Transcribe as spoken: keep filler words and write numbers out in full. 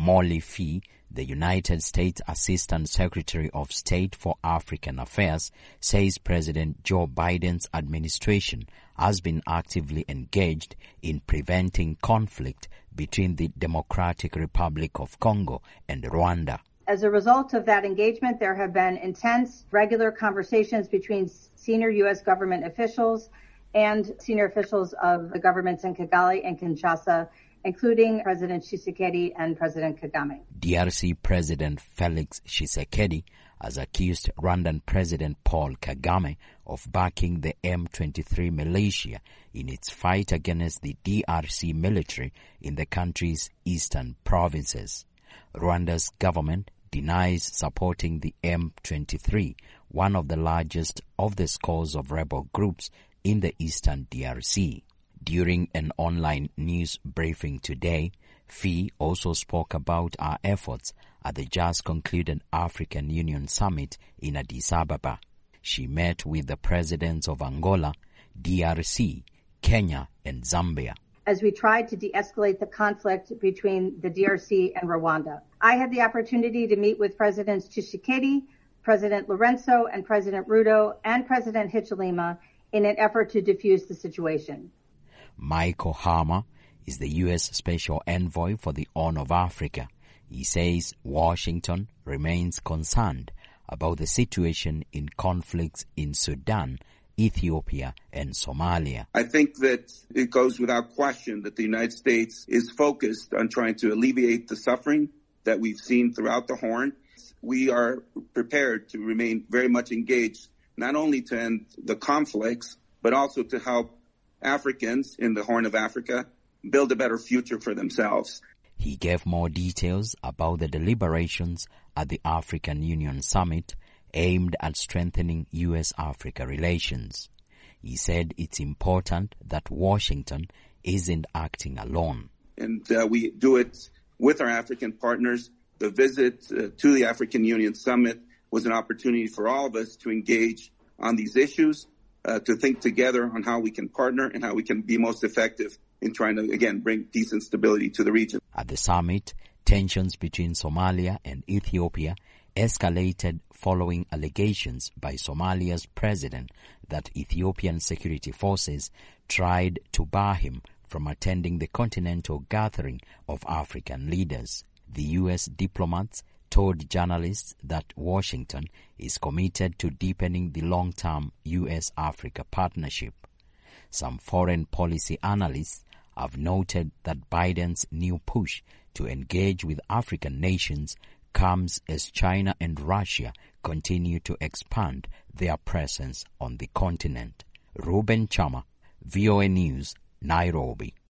Molly Fee, the United States Assistant Secretary of State for African Affairs, says President Joe Biden's administration has been actively engaged in preventing conflict between the Democratic Republic of Congo and Rwanda. As a result of that engagement, there have been intense, regular conversations between senior U S government officials and senior officials of the governments in Kigali and Kinshasa, including President Tshisekedi and President Kagame. D R C President Felix Tshisekedi has accused Rwandan President Paul Kagame of backing the M twenty-three militia in its fight against the D R C military in the country's eastern provinces. Rwanda's government denies supporting the M twenty-three, one of the largest of the scores of rebel groups in the eastern D R C. During an online news briefing today, Fee also spoke about our efforts at the just concluded African Union Summit in Addis Ababa. She met with the presidents of Angola, D R C, Kenya, and Zambia. As we tried to de-escalate the conflict between the D R C and Rwanda, I had the opportunity to meet with Presidents Tshisekedi, President Lorenzo, and President Ruto, and President Hichilema in an effort to defuse the situation. Michael Harmer is the U S Special Envoy for the Horn of Africa. He says Washington remains concerned about the situation in conflicts in Sudan, Ethiopia, and Somalia. I think that it goes without question that the United States is focused on trying to alleviate the suffering that we've seen throughout the Horn. We are prepared to remain very much engaged, not only to end the conflicts, but also to help Africans in the Horn of Africa build a better future for themselves. He gave more details about the deliberations at the African Union Summit aimed at strengthening U S Africa relations. He said it's important that Washington isn't acting alone. And uh, we do it with our African partners. The visit uh, to the African Union Summit was an opportunity for all of us to engage on these issues, uh, to think together on how we can partner and how we can be most effective in trying to, again, bring peace and stability to the region. At the summit, tensions between Somalia and Ethiopia escalated following allegations by Somalia's president that Ethiopian security forces tried to bar him from attending the continental gathering of African leaders. The U S diplomats told journalists that Washington is committed to deepening the long-term U S Africa partnership. Some foreign policy analysts have noted that Biden's new push to engage with African nations comes as China and Russia continue to expand their presence on the continent. Ruben Chama, V O A News, Nairobi.